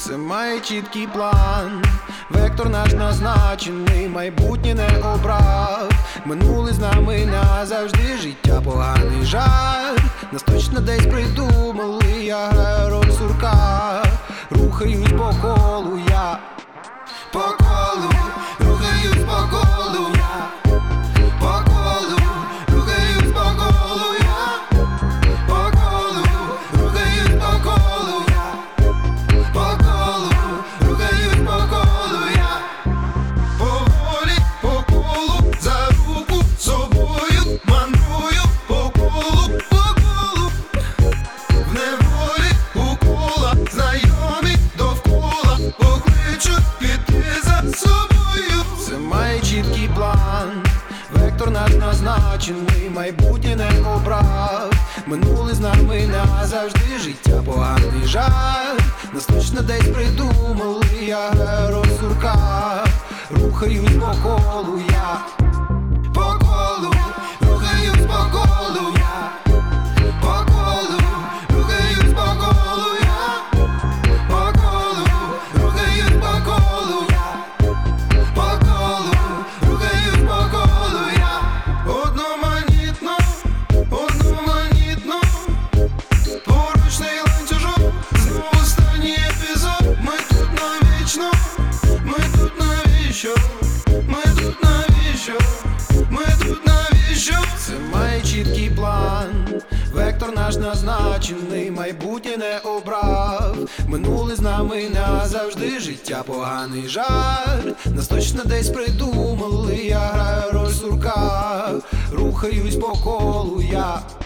Все має чіткий план, вектор наш назначений, майбутнє не обрав. Минуле з нами назавжди, життя поганий жарт. Нас точно десь придумали, я граю роль сурка. Рухаюсь по колу, я по колу, рухаюсь по колу, я по колу, рухаюсь по колу, я по колу, рухаюсь по колу, я по колу, рухаюсь по колу, я поволі по колу, за руку собою мандрую по колу, в неволі у кола, знайомі довкола покличуть піти за собою. Все має чіткий план, вектор наш назначений, майбутнє не обрав. Минуле з нами назавжди, життя поганий жарт. Нас точно десь придумали, я граю роль сурка. Рухаюсь по колу, я по колу, рухаюсь по колу, я по колу, рухаюсь по колу, я по колу, рухаюсь по колу, я по колу, рухаюсь по колу, я одноманітно, одноманітно, поручний ланцюжок, знову останній епізод. Ми тут навічно, ми тут навіщо, ми тут навіщо, ми тут навіщо? Це має чіткий план, вектор наш назначений, майбутнє не обрав. Минуле з нами назавжди, життя поганий жарт. Нас точно десь придумали, я граю роль сурка. Рухаюсь по колу, я